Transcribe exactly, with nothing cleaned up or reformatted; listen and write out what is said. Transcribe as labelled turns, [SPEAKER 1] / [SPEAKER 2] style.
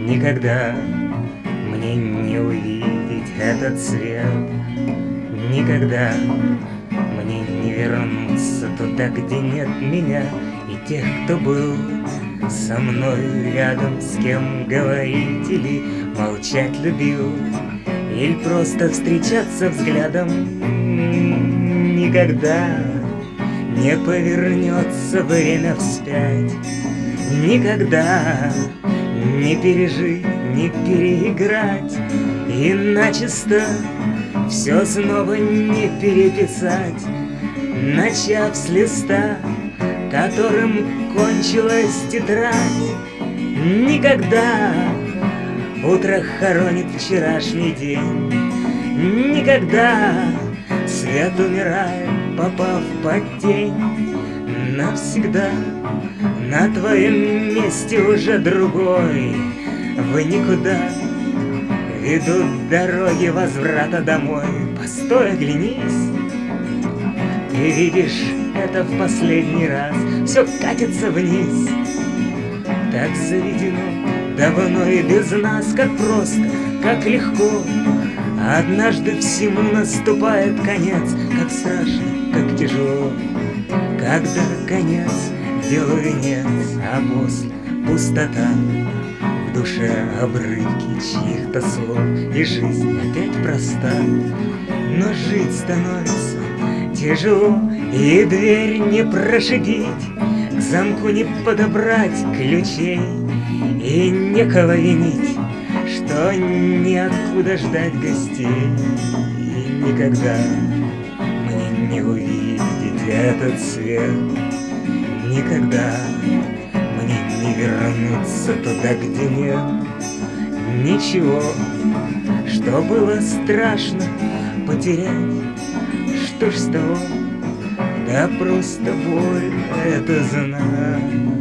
[SPEAKER 1] Никогда мне не увидеть этот свет, никогда мне не вернуться туда, где нет меня и тех, кто был со мной рядом, с кем говорить или молчать любил, или просто встречаться взглядом. Никогда не повернется время вспять, никогда не пережить, не переиграть, и начисто все снова не переписать, начав с листа, которым кончилась тетрадь. Никогда утро хоронит вчерашний день, никогда свет умирает, попав под тень. Навсегда на твоем месте уже другой, в никуда ведут дороги возврата домой. Постой, оглянись, ты видишь это в последний раз, все катится вниз. Так заведено давно и без нас, как просто, как легко. Однажды всему наступает конец, как страшно, как тяжело, когда конец делу венец, а после пустота, в душе обрывки чьих-то слов, и жизнь опять проста. Но жить становится тяжело, и дверь не прошибить, к замку не подобрать ключей, и некого винить, что неоткуда ждать гостей. И никогда мне не увидеть этот свет, никогда мне не вернуться туда, где нет ничего, что было страшно потерять. Что ж с того, да просто боль это знать.